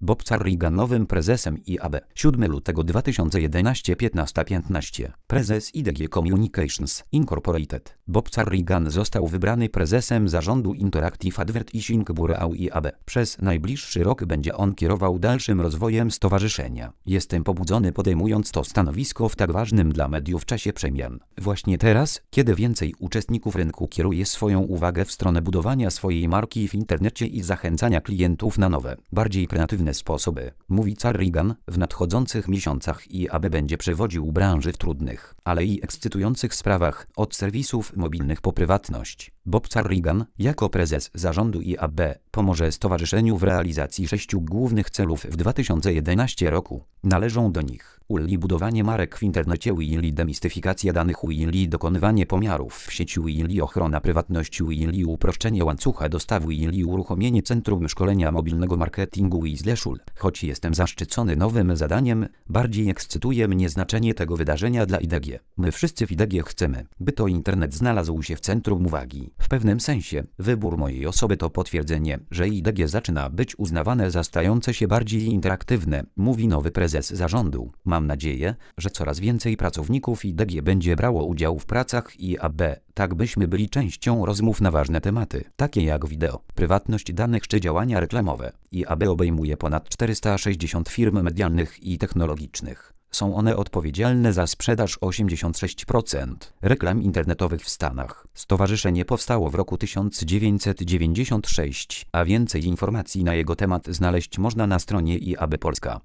Bob Carrigan nowym prezesem IAB. 7 lutego 2011 15:15. Prezes IDG Communications Incorporated. Bob Carrigan został wybrany prezesem zarządu Interactive Advertising Bureau IAB. Przez najbliższy rok będzie on kierował dalszym rozwojem stowarzyszenia. Jestem pobudzony podejmując to stanowisko w tak ważnym dla mediów czasie przemian. Właśnie teraz, kiedy więcej uczestników rynku kieruje swoją uwagę w stronę budowania swojej marki w internecie i zachęcania klientów na nowe, bardziej kreatywne sposoby, mówi Carrigan, w nadchodzących miesiącach IAB będzie przewodził branży w trudnych, ale i ekscytujących sprawach, od serwisów mobilnych po prywatność. Bob Carrigan, jako prezes zarządu IAB, pomoże stowarzyszeniu w realizacji 6 głównych celów w 2011 roku. Należą do nich ULI budowanie marek w internecie, ULI demistyfikacja danych, ULI dokonywanie pomiarów w sieci, ULI ochrona prywatności, ULI uproszczenie łańcucha dostaw, ULI uruchomienie Centrum Szkolenia Mobilnego Marketingu /UL. Choć jestem zaszczycony nowym zadaniem, bardziej ekscytuje mnie znaczenie tego wydarzenia dla IDG. My wszyscy w IDG chcemy, by to internet znalazł się w centrum uwagi. W pewnym sensie, wybór mojej osoby to potwierdzenie, że IDG zaczyna być uznawane za stające się bardziej interaktywne, mówi nowy prezes zarządu. Mam nadzieję, że coraz więcej pracowników IDG będzie brało udział w pracach IAB, tak byśmy byli częścią rozmów na ważne tematy, takie jak wideo, prywatność danych czy działania reklamowe. IAB obejmuje ponad 460 firm medialnych i technologicznych. Są one odpowiedzialne za sprzedaż 86% reklam internetowych w Stanach. Stowarzyszenie powstało w roku 1996, a więcej informacji na jego temat znaleźć można na stronie IAB Polska.